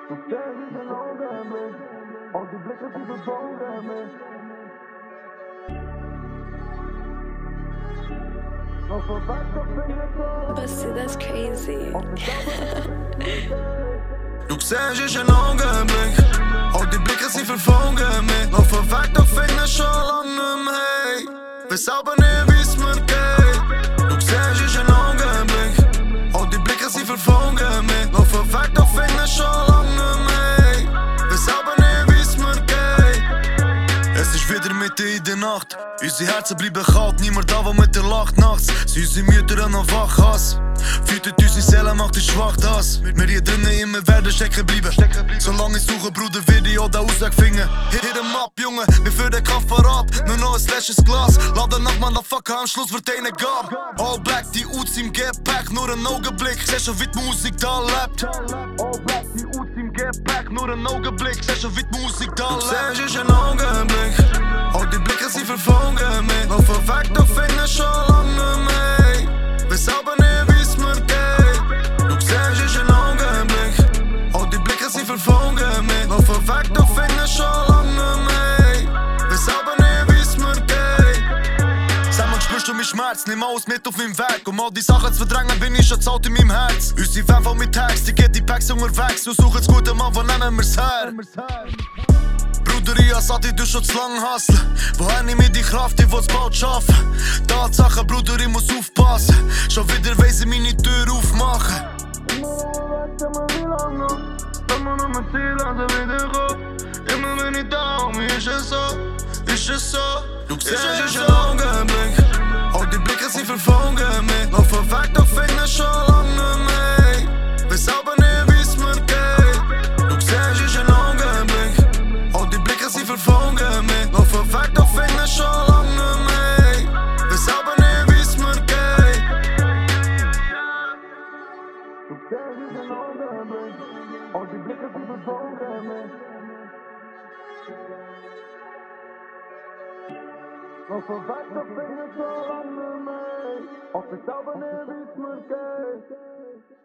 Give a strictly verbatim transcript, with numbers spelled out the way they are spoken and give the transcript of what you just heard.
Du stellst dich in Augenblick, und die Blicke, die betrogen mich. Noch so weit, doch bin ich so. Busty, that's crazy. Du siehst ist ein Augenblick, auch die Blicke, sie verfolgen mich. Noch von weg, doch finde ich schon lange nicht mehr, hey. Weiß aber nicht, wie's mir geht. Du siehst ist ein Augenblick, auch die Blicke, sie verfolgen mich. Noch von weg, doch finde ich schon lange nicht mehr, hey. Weiß aber nicht, wie's mir geht. Es ist wieder Mitte in der Nacht. Unsere Herzen bleiben kalt, niemand da, der mit dir lacht nachts. Sind unsere Mütter noch wach, Hass. Füttert unsere Seele, macht uns schwach, das. Wir hier drinnen immer werden stecken bleiben. Solange ich suche, Bruder, Video, da Ausweg finden. Hit em up, Junge, wir für den Kampf parat. Nur noch ein letztes Glas. Laden nach Motherfucker, am Schluss wird einer gab. All black, die Uzi im Gepäck, nur ein Augenblick. Seh schon, wie die Musik da lebt. All black, die Uzi im Gepäck, nur ein Augenblick. Seh schon, wie die Musik da lebt. Du siehst, ist ein Augenblick. All die Blicke, sie verfolgen mich. Noch von weg, doch finde ich schon lange nicht mehr. Weiß aber nicht, wie's mir geht. Du siehst, ist ein Augenblick. All die Blicke, sie verfolgen mich. Noch von weg, doch finde ich schon lange nicht mehr. Weiß aber nicht, wie's mir geht. Sag mal, spürst du meinen Schmerz? Nimm alles mit auf meinem Weg. Um all die Sachen zu verdrängen, bin ich schon zu alt in meinem Herz. Unsere Fan voll mit Tags, die geht die Packs unterwegs. Wir suchen das gute Mann, wo nehmen wir's her? Bruder, ich Sati, du schon zu lang hustlen. Woher nehme ich die Kraft, ich will's bald schaffen? Tatsache, Bruder, ich muss aufpassen. Schon wieder weiss ich meine Tür aufmachen. Immer wie lang noch? Wenn man um mein Ziel also wieder kommt. Immer wenn ich da um mich, ist es so, ist es so. Du siehst, ist ein Augenblick. All die Blicke, sie verfolgen mich. Noch von weg, doch finde ich schon lange nicht mehr. Weiß aber nicht, wie's mir geht. Du siehst, ist ein Augenblick. All die Blicke, sie verfolgen mich. Noch von weg, doch finde ich schon lange nicht mehr. Weiß aber nicht, wie's mir geht. Du stellst dich in Augenblick, und die Blicke, die betrogen mich. Noch so weit, doch bin ich schon lange nicht mehr. Ob ich aber nicht, wie's mir geht.